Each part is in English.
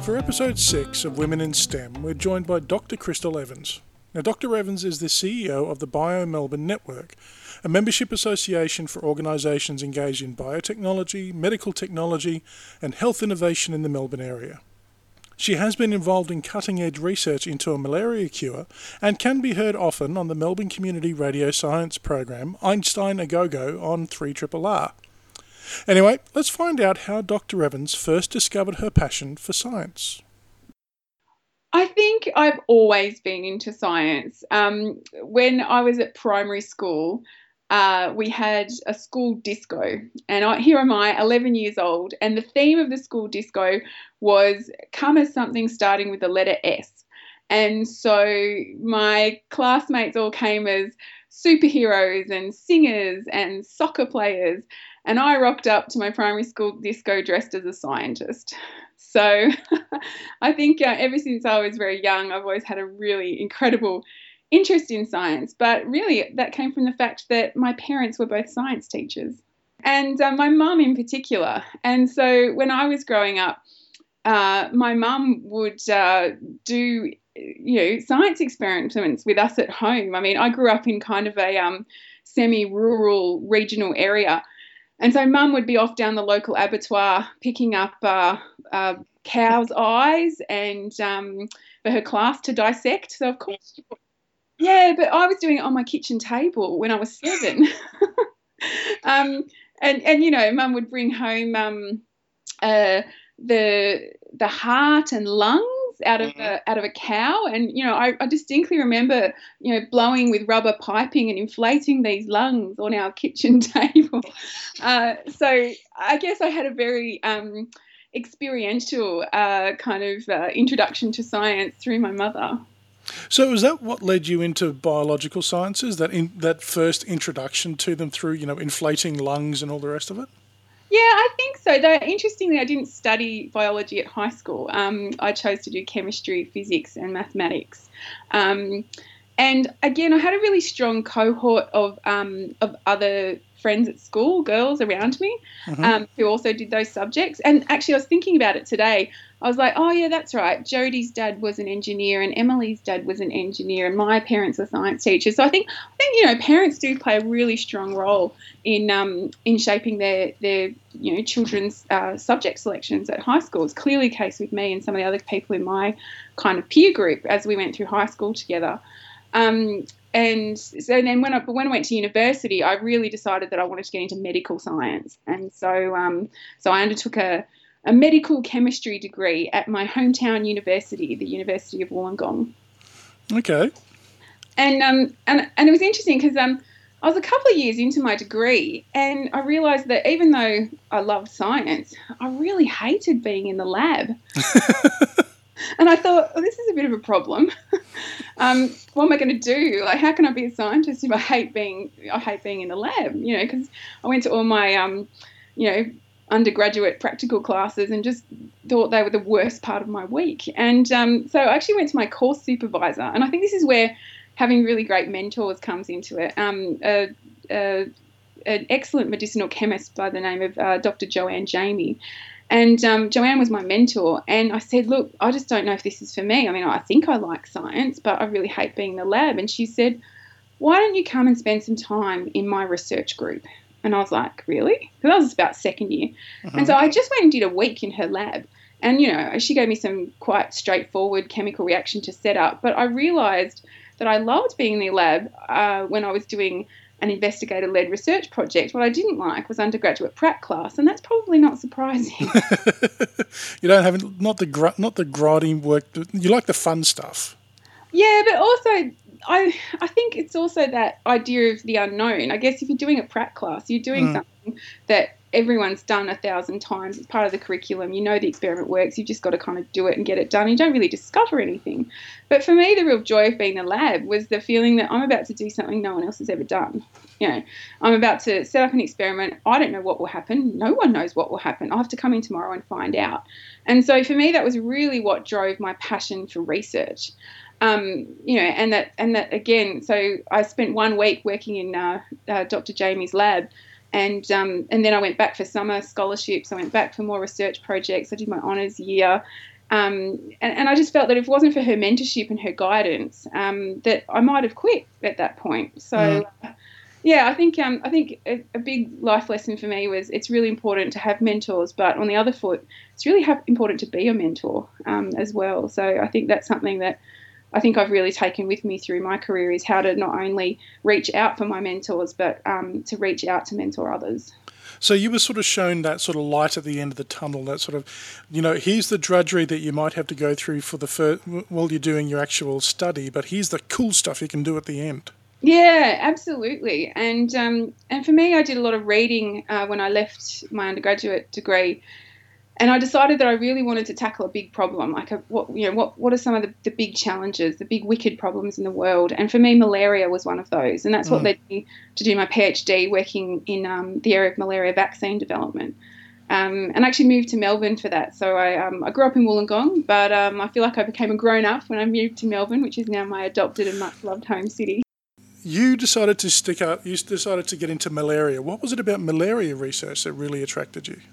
For episode 6 of Women in STEM, we're joined by Dr. Crystal Evans. Now, Dr. Evans is the CEO of the Bio-Melbourne Network, a membership association for organisations engaged in biotechnology, medical technology and health innovation in the Melbourne area. She has been involved in cutting-edge research into a malaria cure and can be heard often on the Melbourne Community Radio Science program Einstein A Go-Go on 3RRR. Anyway, let's find out how Dr. Evans first discovered her passion for science. I think I've always been into science. When I was at primary school, we had a school disco, and here am I, 11 years old, and the theme of the school disco was come as something starting with the letter S. And so my classmates all came as superheroes and singers and soccer players, and I rocked up to my primary school disco dressed as a scientist. So I think ever since I was very young, I've always had a really incredible interest in science, but really that came from the fact that my parents were both science teachers, and my mum in particular. And so when I was growing up, my mum would do science experiments with us at home. I mean, I grew up in kind of a semi-rural regional area, and so mum would be off down the local abattoir picking up cows' eyes and for her class to dissect. So of course, yeah, but I was doing it on my kitchen table when I was 7. And mum would bring home the heart and lungs out of a cow, and I distinctly remember blowing with rubber piping and inflating these lungs on our kitchen table. So I guess I had a very experiential kind of introduction to science through my mother. So is that what led you into biological sciences, that first introduction to them through, inflating lungs and all the rest of it? Yeah, I think so. Though interestingly, I didn't study biology at high school. I chose to do chemistry, physics and mathematics. And again, I had a really strong cohort of other friends at school, girls around me, who also did those subjects. And actually, I was thinking about it today. I was like, oh, yeah, that's right. Jodie's dad was an engineer and Emily's dad was an engineer and my parents are science teachers. So I think parents do play a really strong role in shaping their children's subject selections at high school. It's clearly the case with me and some of the other people in my kind of peer group as we went through high school together. And so then when I went to university, I really decided that I wanted to get into medical science. And so I undertook a medical chemistry degree at my hometown university, the University of Wollongong. Okay. And it was interesting because I was a couple of years into my degree and I realised that even though I loved science, I really hated being in the lab. And I thought, this is a bit of a problem. What am I going to do? Like, how can I be a scientist if I hate being in the lab? Because I went to all my, undergraduate practical classes and just thought they were the worst part of my week. And so I actually went to my course supervisor, and I think this is where having really great mentors comes into it. An excellent medicinal chemist by the name of Dr. Joanne Jamie. And Joanne was my mentor, and I said, look, I just don't know if this is for me. I mean, I think I like science, but I really hate being in the lab. And she said, why don't you come and spend some time in my research group? And I was like, really? Because I was about second year. And so I just went and did a week in her lab. And, she gave me some quite straightforward chemical reaction to set up. But I realised that I loved being in the lab when I was doing an investigator-led research project. What I didn't like was undergraduate prac class, and that's probably not surprising. You don't have not the grinding work. You like the fun stuff. Yeah, but also I think it's also that idea of the unknown. I guess if you're doing a prac class, you're doing something that everyone's done 1,000 times. It's part of the curriculum. You know the experiment works. You've just got to kind of do it and get it done. You don't really discover anything. But for me, the real joy of being in the lab was the feeling that I'm about to do something no one else has ever done. I'm about to set up an experiment. I don't know what will happen. No one knows what will happen. I'll have to come in tomorrow and find out. And so for me, that was really what drove my passion for research. And that again, so I spent 1 week working in Dr. Jamie's lab. And then I went back for summer scholarships. I went back for more research projects. I did my honours year. And I just felt that if it wasn't for her mentorship and her guidance, that I might have quit at that point. So, I think a big life lesson for me was it's really important to have mentors, but on the other foot, it's really important to be a mentor as well. So I think that's something that I think I've really taken with me through my career, is how to not only reach out for my mentors, but to reach out to mentor others. So you were sort of shown that sort of light at the end of the tunnel, that sort of, here's the drudgery that you might have to go through while you're doing your actual study, but here's the cool stuff you can do at the end. Yeah, absolutely. And for me, I did a lot of reading when I left my undergraduate degree, and I decided that I really wanted to tackle a big problem, like what are some of the big challenges, the big wicked problems in the world. And for me, malaria was one of those, and that's what led me to do my PhD, working in the area of malaria vaccine development. And I actually moved to Melbourne for that. So I grew up in Wollongong, but I feel like I became a grown-up when I moved to Melbourne, which is now my adopted and much-loved home city. You decided to get into malaria. What was it about malaria research that really attracted you?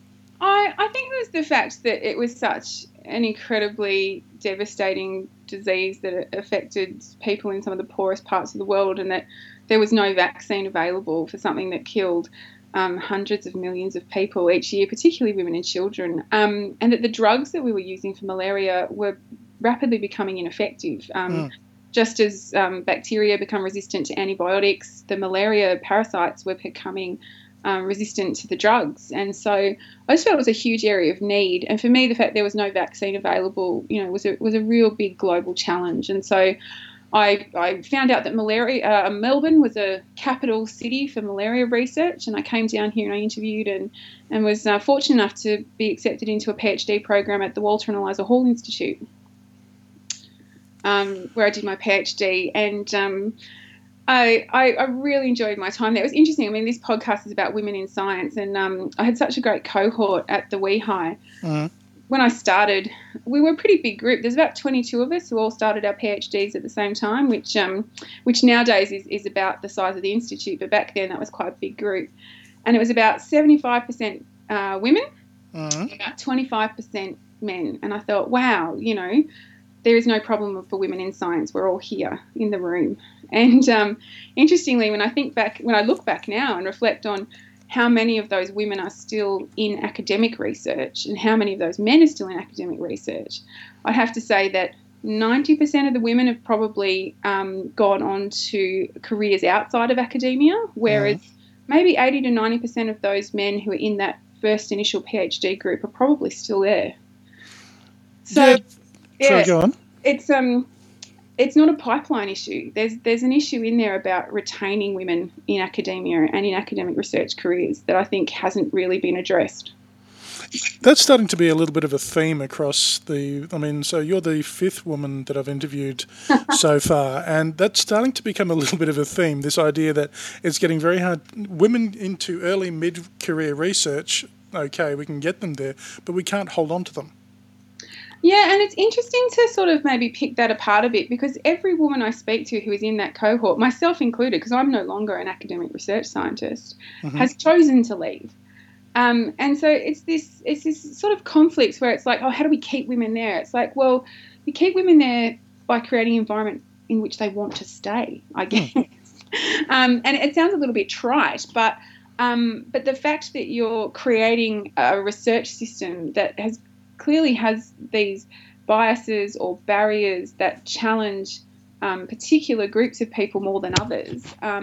I think it was the fact that it was such an incredibly devastating disease that affected people in some of the poorest parts of the world, and that there was no vaccine available for something that killed hundreds of millions of people each year, particularly women and children, and that the drugs that we were using for malaria were rapidly becoming ineffective. Just as bacteria become resistant to antibiotics, the malaria parasites were becoming resistant to the drugs. And so I just felt it was a huge area of need. And for me, the fact there was no vaccine available, was a real big global challenge. And so I found out that Melbourne was a capital city for malaria research, and I came down here and I interviewed and was fortunate enough to be accepted into a PhD program at the Walter and Eliza Hall Institute, where I did my PhD. And I really enjoyed my time there. It was interesting. I mean, this podcast is about women in science, and I had such a great cohort at the WEHI. When I started, we were a pretty big group. There's about 22 of us who all started our PhDs at the same time, which nowadays is about the size of the institute, but back then that was quite a big group. And it was about 75% women, about 25% men. And I thought, wow, there is no problem for women in science. We're all here in the room. And interestingly, when I look back now and reflect on how many of those women are still in academic research and how many of those men are still in academic research, I have to say that 90% of the women have probably gone on to careers outside of academia, whereas maybe 80 to 90% of those men who are in that first initial PhD group are probably still there. So, sorry, go on. It's not a pipeline issue. There's an issue in there about retaining women in academia and in academic research careers that I think hasn't really been addressed. That's starting to be a little bit of a theme across so you're the fifth woman that I've interviewed so far, and that's starting to become a little bit of a theme, this idea that it's getting very hard. Women into early mid-career research, okay, we can get them there, but we can't hold on to them. Yeah, and it's interesting to sort of maybe pick that apart a bit, because every woman I speak to who is in that cohort, myself included, because I'm no longer an academic research scientist, has chosen to leave. And so it's this sort of conflict where it's like, oh, how do we keep women there? It's like, well, we keep women there by creating an environment in which they want to stay, I guess. And it sounds a little bit trite, but the fact that you're creating a research system that clearly has these biases or barriers that challenge particular groups of people more than others,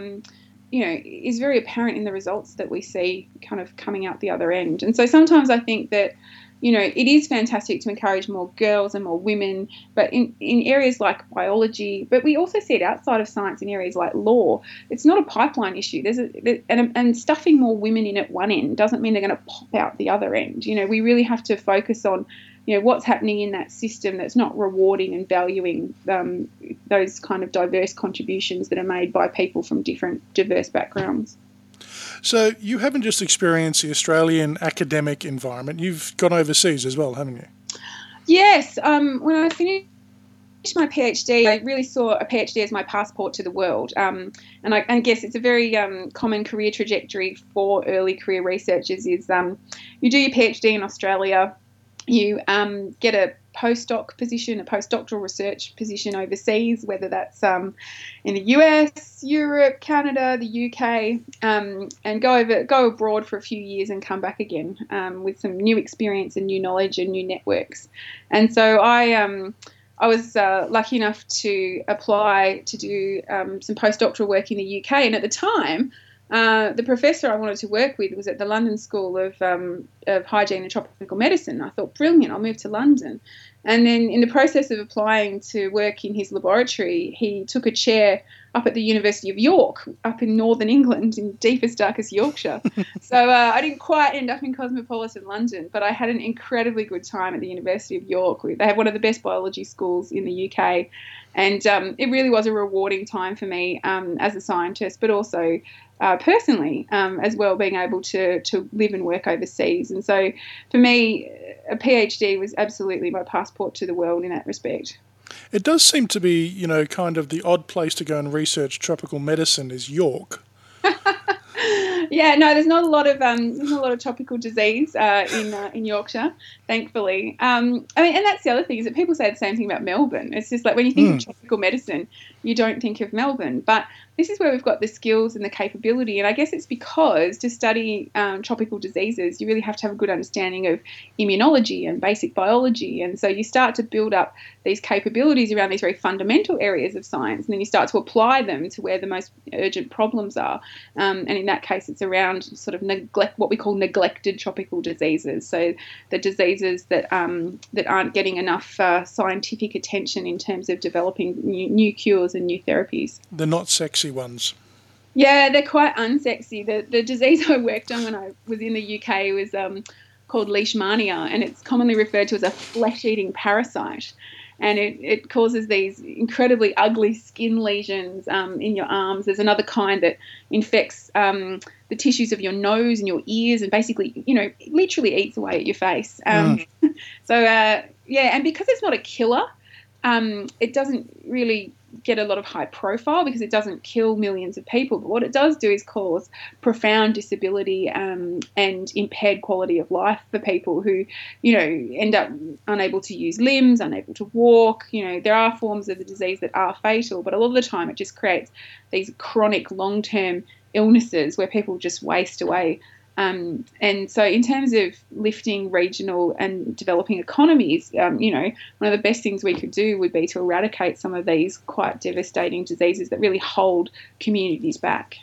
is very apparent in the results that we see kind of coming out the other end. And so sometimes I think that, it is fantastic to encourage more girls and more women, but in areas like biology, but we also see it outside of science in areas like law. It's not a pipeline issue. And stuffing more women in at one end doesn't mean they're going to pop out the other end. We really have to focus on, what's happening in that system that's not rewarding and valuing those kind of diverse contributions that are made by people from different diverse backgrounds. So you haven't just experienced the Australian academic environment, you've gone overseas as well, haven't you? Yes. When I finished my PhD, I really saw a PhD as my passport to the world. And I guess it's a very common career trajectory for early career researchers is you do your PhD in Australia, you get postdoc position, a postdoctoral research position overseas, whether that's in the US, Europe, Canada, the UK, and go abroad for a few years and come back again with some new experience and new knowledge and new networks. And so I was lucky enough to apply to do some postdoctoral work in the UK, and at the time, the professor I wanted to work with was at the London School of Hygiene and Tropical Medicine. I thought, brilliant, I'll move to London. And then in the process of applying to work in his laboratory, he took a chair up at the University of York, up in northern England, in deepest, darkest Yorkshire. So I didn't quite end up in cosmopolitan London, but I had an incredibly good time at the University of York. They have one of the best biology schools in the UK. And it really was a rewarding time for me as a scientist, but also personally as well, being able to live and work overseas. And so for me, a PhD was absolutely my passport to the world in that respect. It does seem to be, kind of the odd place to go and research tropical medicine is York. Yeah, no, there's not a lot of tropical disease in Yorkshire, thankfully. And that's the other thing, is that people say the same thing about Melbourne. It's just like when you think of tropical medicine, you don't think of Melbourne. But this is where we've got the skills and the capability, and I guess it's because to study tropical diseases, you really have to have a good understanding of immunology and basic biology, and so you start to build up these capabilities around these very fundamental areas of science, and then you start to apply them to where the most urgent problems are, and in that case, it's around sort of what we call neglected tropical diseases, so the diseases that aren't getting enough scientific attention in terms of developing new cures and new therapies. They're not sexy ones. Yeah, they're quite unsexy. The disease I worked on when I was in the UK was called leishmania, and it's commonly referred to as a flesh-eating parasite. And it causes these incredibly ugly skin lesions in your arms. There's another kind that infects the tissues of your nose and your ears, and basically, literally eats away at your face. So, and because it's not a killer, it doesn't really get a lot of high profile because it doesn't kill millions of people. But what it does do is cause profound disability and impaired quality of life for people who, end up unable to use limbs, unable to walk. There are forms of the disease that are fatal, but a lot of the time it just creates these chronic long-term illnesses where people just waste away. And so in terms of lifting regional and developing economies, one of the best things we could do would be to eradicate some of these quite devastating diseases that really hold communities back.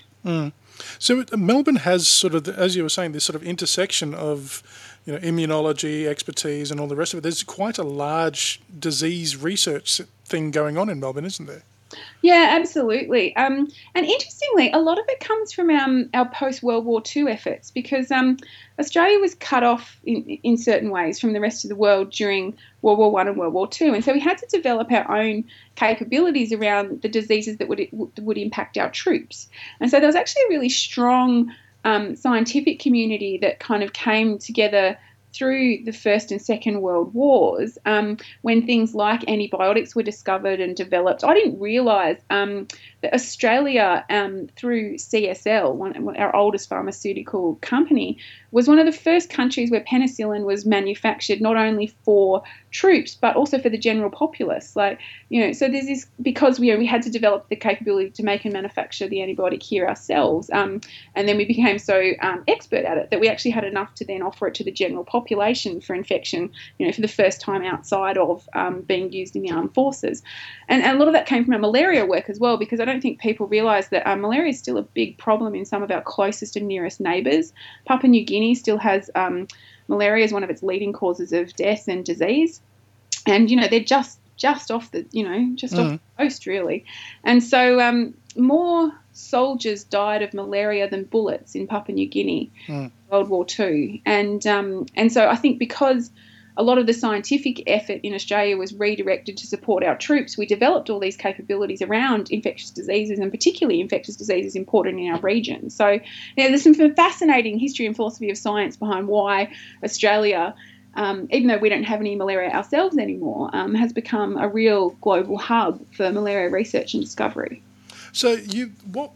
So Melbourne has sort of, as you were saying, this sort of intersection of, immunology, expertise and all the rest of it. There's quite a large disease research thing going on in Melbourne, isn't there? Yeah, absolutely. And interestingly, a lot of it comes from our post-World War II efforts, because Australia was cut off in certain ways from the rest of the world during World War I and World War II. And so we had to develop our own capabilities around the diseases that would impact our troops. And so there was actually a really strong scientific community that kind of came together through the First and Second World Wars, when things like antibiotics were discovered and developed. I didn't realise that Australia, through CSL, our oldest pharmaceutical company, was one of the first countries where penicillin was manufactured not only for troops but also for the general populace. So there's this, because we had to develop the capability to make and manufacture the antibiotic here ourselves, and then we became so expert at it that we actually had enough to then offer it to the general population for infection, for the first time outside of being used in the armed forces. And a lot of that came from our malaria work as well, because I don't think people realise that malaria is still a big problem in some of our closest and nearest neighbours. Papua New Guinea still has malaria as one of its leading causes of death and disease, and they're just off the off the coast really, and so more soldiers died of malaria than bullets in Papua New Guinea, World War II, and so I think because a lot of the scientific effort in Australia was redirected to support our troops, we developed all these capabilities around infectious diseases, and particularly infectious diseases important in our region. So there's some fascinating history and philosophy of science behind why Australia, even though we don't have any malaria ourselves anymore, has become a real global hub for malaria research and discovery. So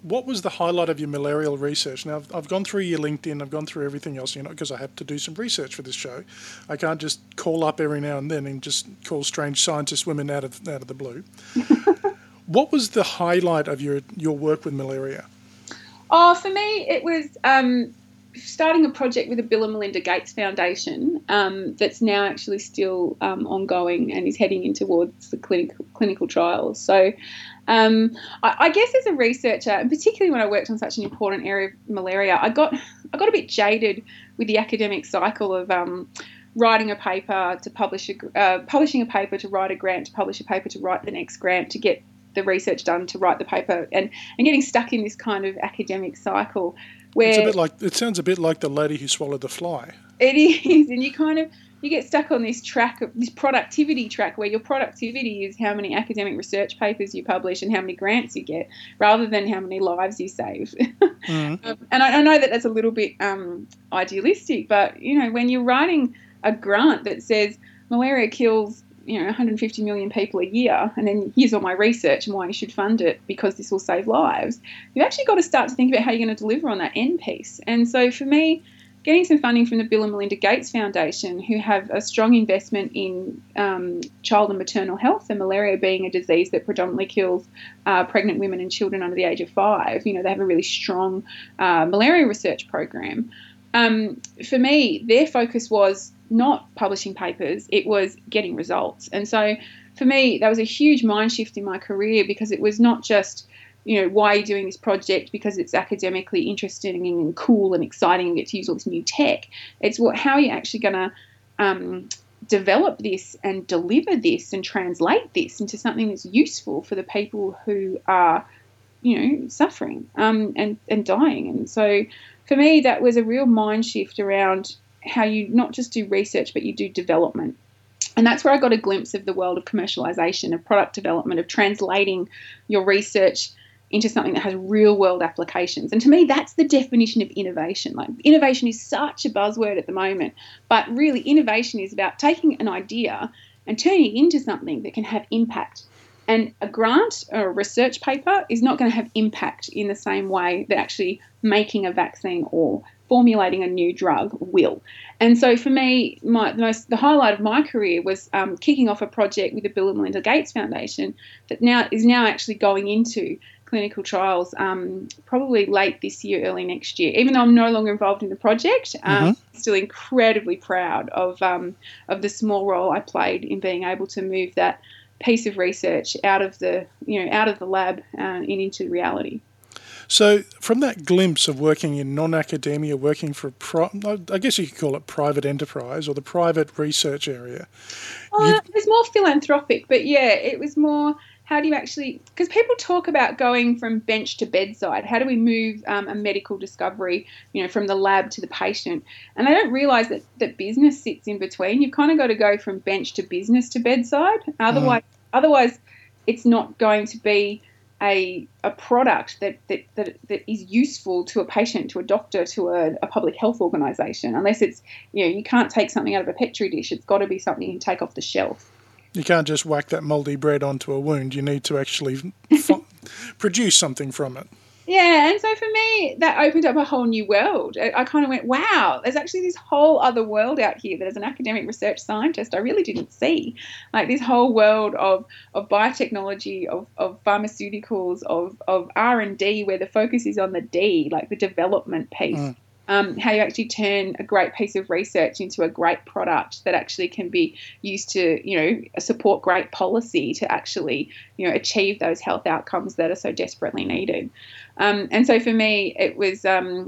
what was the highlight of your malarial research? Now, I've gone through your LinkedIn, I've gone through everything else, because I have to do some research for this show. I can't just call up every now and then and just call strange scientist women out of the blue. What was the highlight of your work with malaria? Oh, for me, it was starting a project with the Bill and Melinda Gates Foundation that's now actually still ongoing and is heading in towards the clinical trials. So I guess as a researcher, and particularly when I worked on such an important area of malaria, I got a bit jaded with the academic cycle of writing a paper to publishing a paper to write a grant, to publish a paper to write the next grant, to get the research done, to write the paper, and getting stuck in this kind of academic cycle where it sounds a bit like the lady who swallowed the fly. It is, and you get stuck on this productivity track where your productivity is how many academic research papers you publish and how many grants you get, rather than how many lives you save. Mm-hmm. And I know that that's a little bit idealistic, but when you're writing a grant that says malaria kills 150 million people a year, and then here's all my research and why you should fund it because this will save lives, you've actually got to start to think about how you're going to deliver on that end piece. And so for me, getting some funding from the Bill and Melinda Gates Foundation, who have a strong investment in child and maternal health, and malaria being a disease that predominantly kills pregnant women and children under the age of 5, they have a really strong malaria research program. For me, their focus was not publishing papers, it was getting results. And so for me, that was a huge mind shift in my career, because it was not just, why are you doing this project because it's academically interesting and cool and exciting and get to use all this new tech. It's how are you actually going to develop this and deliver this and translate this into something that's useful for the people who are, suffering and dying. And so for me, that was a real mind shift around how you not just do research, but you do development. And that's where I got a glimpse of the world of commercialization, of product development, of translating your research into something that has real world applications. And to me, that's the definition of innovation. Like, innovation is such a buzzword at the moment, but really innovation is about taking an idea and turning it into something that can have impact. And a grant or a research paper is not going to have impact in the same way that actually making a vaccine or formulating a new drug will. And so for me, the highlight of my career was kicking off a project with the Bill and Melinda Gates Foundation that is now actually going into clinical trials probably late this year, early next year. Even though I'm no longer involved in the project, I'm still incredibly proud of the small role I played in being able to move that piece of research out of the lab and into reality. So from that glimpse of working in non-academia, working for, I guess you could call it private enterprise or the private research area. It was more philanthropic, but yeah, it was more, how do you actually, because people talk about going from bench to bedside. How do we move a medical discovery, from the lab to the patient? And they don't realise that business sits in between. You've kind of got to go from bench to business to bedside. Otherwise, it's not going to be a product that is useful to a patient, to a doctor, to a public health organisation, unless it's, you can't take something out of a Petri dish. It's got to be something you can take off the shelf. You can't just whack that mouldy bread onto a wound. You need to actually produce something from it. Yeah, and so for me, that opened up a whole new world. I kind of went, wow, there's actually this whole other world out here that as an academic research scientist I really didn't see. Like this whole world of biotechnology, of pharmaceuticals, of R&D, where the focus is on the D, like the development piece. How you actually turn a great piece of research into a great product that actually can be used to, support great policy to actually, achieve those health outcomes that are so desperately needed. And so for me, it was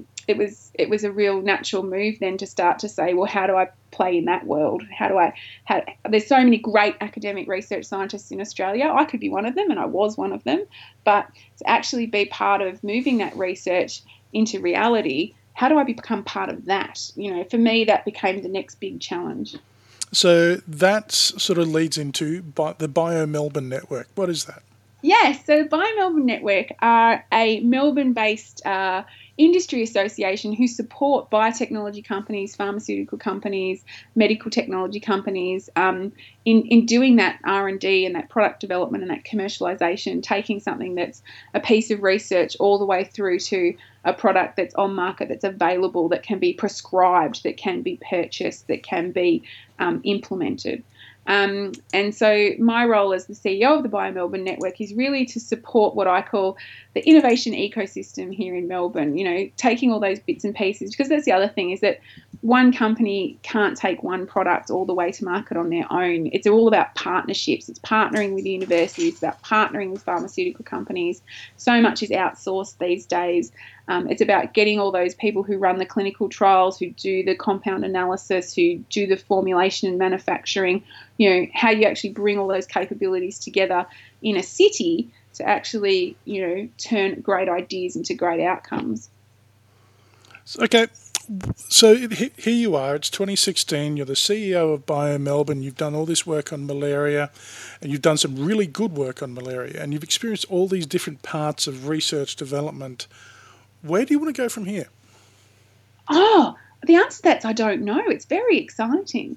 a real natural move then to start to say, well, how do I play in that world? There's so many great academic research scientists in Australia. I could be one of them, and I was one of them. But to actually be part of moving that research into reality, how do I become part of that? For me, that became the next big challenge. So that sort of leads into the Bio Melbourne Network. What is that? Yes, so the BioMelbourne Network are a Melbourne-based industry association who support biotechnology companies, pharmaceutical companies, medical technology companies in doing that R&D and that product development and that commercialisation, taking something that's a piece of research all the way through to a product that's on market, that's available, that can be prescribed, that can be purchased, that can be implemented. And so my role as the CEO of the BioMelbourne Network is really to support what I call the innovation ecosystem here in Melbourne, taking all those bits and pieces, because that's the other thing, is that one company can't take one product all the way to market on their own. It's all about partnerships. It's partnering with universities, it's about partnering with pharmaceutical companies. So much is outsourced these days. It's about getting all those people who run the clinical trials, who do the compound analysis, who do the formulation and manufacturing, how you actually bring all those capabilities together in a city to actually, turn great ideas into great outcomes. Okay, so here you are, it's 2016, you're the CEO of BioMelbourne, you've done all this work on malaria, and you've done some really good work on malaria, and you've experienced all these different parts of research development. Where do you want to go from here? Oh, the answer to that is I don't know. It's very exciting.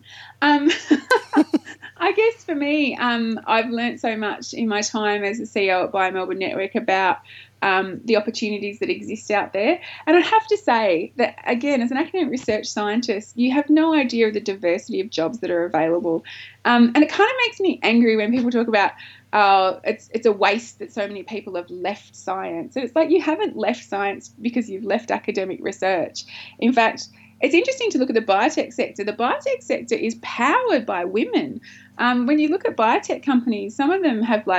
I guess for me, I've learned so much in my time as the CEO at BioMelbourne Network about the opportunities that exist out there. And I have to say that, again, as an academic research scientist, you have no idea of the diversity of jobs that are available. And it kind of makes me angry when people talk about it's a waste that so many people have left science. And it's like, you haven't left science because you've left academic research. In fact, it's interesting to look at the biotech sector. The biotech sector is powered by women. When you look at biotech companies, some of them have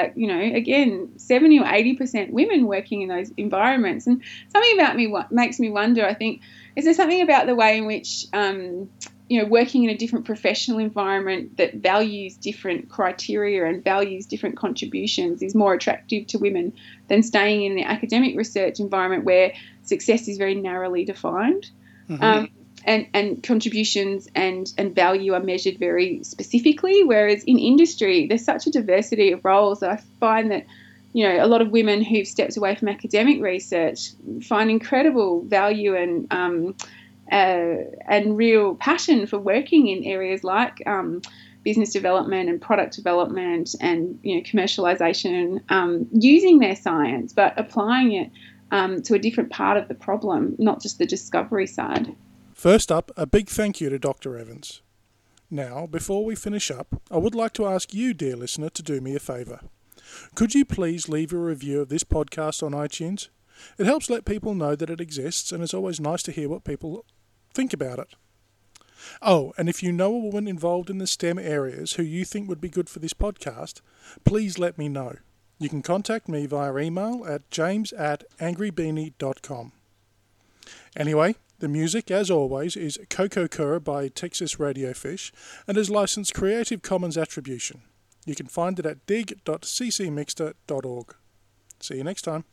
70 or 80% women working in those environments. And something about me, what makes me wonder, I think, is there something about the way in which, working in a different professional environment that values different criteria and values different contributions is more attractive to women than staying in the academic research environment where success is very narrowly defined. Mm-hmm. And contributions and value are measured very specifically, whereas in industry there's such a diversity of roles that I find that a lot of women who've stepped away from academic research find incredible value and real passion for working in areas like business development and product development and commercialization, using their science but applying it to a different part of the problem, not just the discovery side. First up, a big thank you to Dr. Evans. Now, before we finish up, I would like to ask you, dear listener, to do me a favour. Could you please leave a review of this podcast on iTunes? It helps let people know that it exists, and it's always nice to hear what people think about it. Oh, and if you know a woman involved in the STEM areas who you think would be good for this podcast, please let me know. You can contact me via email at james@angrybeanie.com. Anyway, the music, as always, is Coco Cura by Texas Radiofish and is licensed Creative Commons Attribution. You can find it at dig.ccmixter.org. See you next time.